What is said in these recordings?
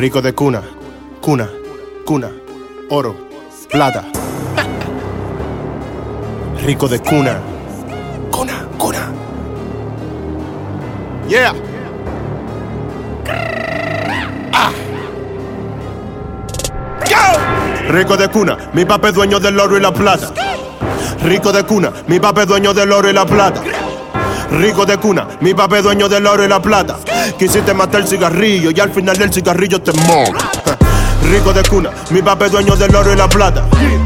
Rico de cuna, cuna, cuna, oro, plata. Rico de cuna, cuna, cuna. Yeah. Rico de cuna, mi papá es dueño del oro y la plata. Rico de cuna, mi papá es dueño del oro y la plata. Rico de cuna, mi papá es dueño del oro y la plata. Quisiste matar el cigarrillo y al final del cigarrillo te morí. Rico de cuna, mi papá es dueño del oro y la plata.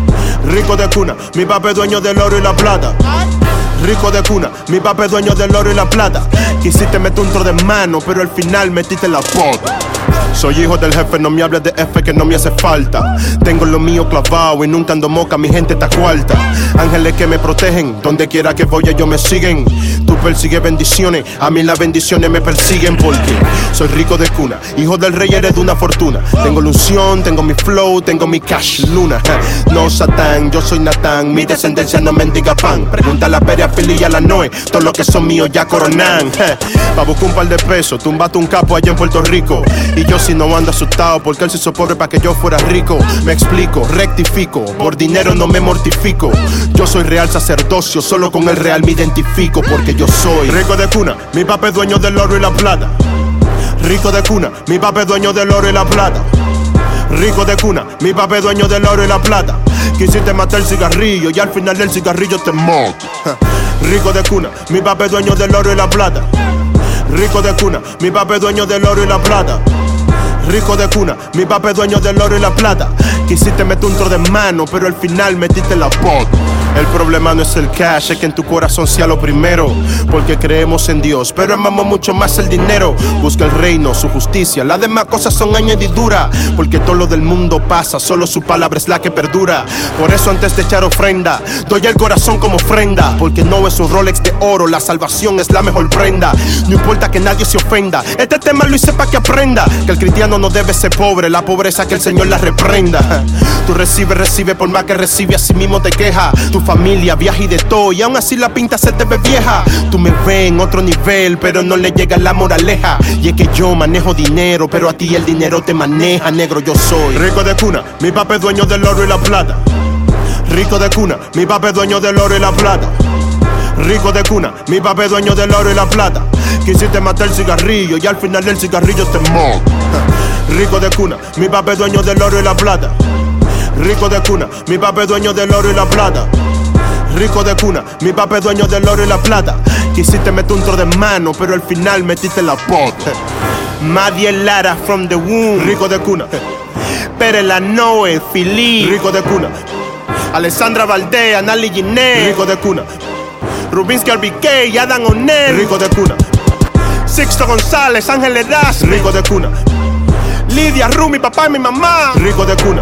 Rico de cuna, mi papá es dueño del oro y la plata. Rico de cuna, mi papá es dueño del oro y la plata. Quisiste meter un tro de mano, pero al final metiste la pota. Soy hijo del jefe, no me hables de F que no me hace falta. Tengo lo mío clavado y nunca ando moca, mi gente está cuarta. Ángeles que me protegen, donde quiera que voy ellos me siguen. Tú persigues bendiciones, a mí las bendiciones me persiguen porque soy rico de cuna, hijo del rey, heredé una fortuna. Tengo la unción, tengo mi flow, tengo mi cash luna. No Satán, yo soy Natán, mi descendencia no mendiga pan. Pregunta a la Peria, Pili y a la Noé, todo lo que son míos ya coronan. Pa' buscar un par de pesos, tumbate un capo allá en Puerto Rico. Y yo si no ando asustado porque él se hizo pobre para que yo fuera rico. Me explico, rectifico, por dinero no me mortifico. Yo soy real sacerdocio, solo con el real me identifico. Porque yo soy rico de cuna, mi papá es dueño del oro y la plata. Rico de cuna, mi papá es dueño del oro y la plata. Rico de cuna, mi papá es dueño del oro y la plata. Quisiste matar el cigarrillo y al final del cigarrillo te morí. Rico de cuna, mi papá es dueño del oro y la plata. Rico de cuna, mi papá es dueño del oro y la plata. Rico de cuna, mi papá es dueño del oro y la plata. Quisiste meter un tro de mano, pero al final metiste la pota. El problema no es el cash, es que en tu corazón sea lo primero. Porque creemos en Dios, pero amamos mucho más el dinero. Busca el reino, su justicia, las demás cosas son añadiduras. Porque todo lo del mundo pasa, solo su palabra es la que perdura. Por eso antes de echar ofrenda, doy el corazón como ofrenda. Porque no es un Rolex de oro, la salvación es la mejor prenda. No importa que nadie se ofenda, este tema lo hice para que aprenda. Que el cristiano no debe ser pobre, la pobreza que el Señor la reprenda. Tú recibe, por más que recibe, así mismo te queja. Tu familia viaja y de todo, y aún así la pinta se te ve vieja. Tú me ves en otro nivel, pero no le llega la moraleja. Y es que yo manejo dinero, pero a ti el dinero te maneja, negro. Yo soy rico de cuna, mi papá es dueño del oro y la plata. Rico de cuna, mi papá es dueño del oro y la plata. Rico de cuna, mi papá es dueño del oro y la plata. Quisiste matar el cigarrillo y al final del cigarrillo te morí. Rico de cuna, mi papá es dueño del oro y la plata. Rico de cuna, mi papá es dueño del oro y la plata. Rico de cuna, mi papá es dueño del oro y la plata. Quisiste meter un tro de mano, pero al final metiste la pota. Madiel Lara from the womb, rico de cuna. Pere la Noe, Fili, rico de cuna. Alessandra Valdés, Anali Giné, rico de cuna. Rubinsky RBK, Adam O'Neill, rico de cuna. Sixto González, Ángel Eras, rico de cuna. Lidia, Rumi, papá y mi mamá, rico de cuna.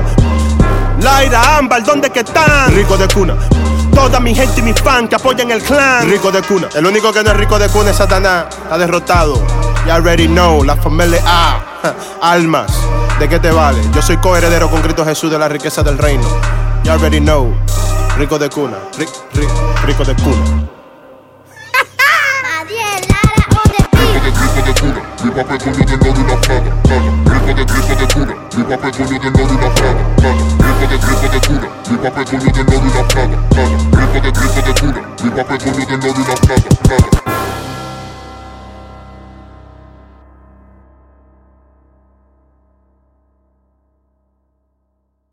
Laira, Ámbar, ¿dónde que están? Rico de cuna. Toda mi gente y mi fan que apoyan el clan, rico de cuna. El único que no es rico de cuna es Satanás, está derrotado. You already know, la familia A, almas, ¿de qué te vale? Yo soy coheredero con Cristo Jesús de la riqueza del reino. You already know, rico de cuna, rico de cuna. Madiel Lara on the beat. Rico de cuna, mi papá es dueño del oro y la plata. Rico de cuna, mi papá es dueño del oro y la plata. Rico de cuna, mi papá es dueño del oro y la plata. Rico de cuna, mi papá es dueño del oro y la plata.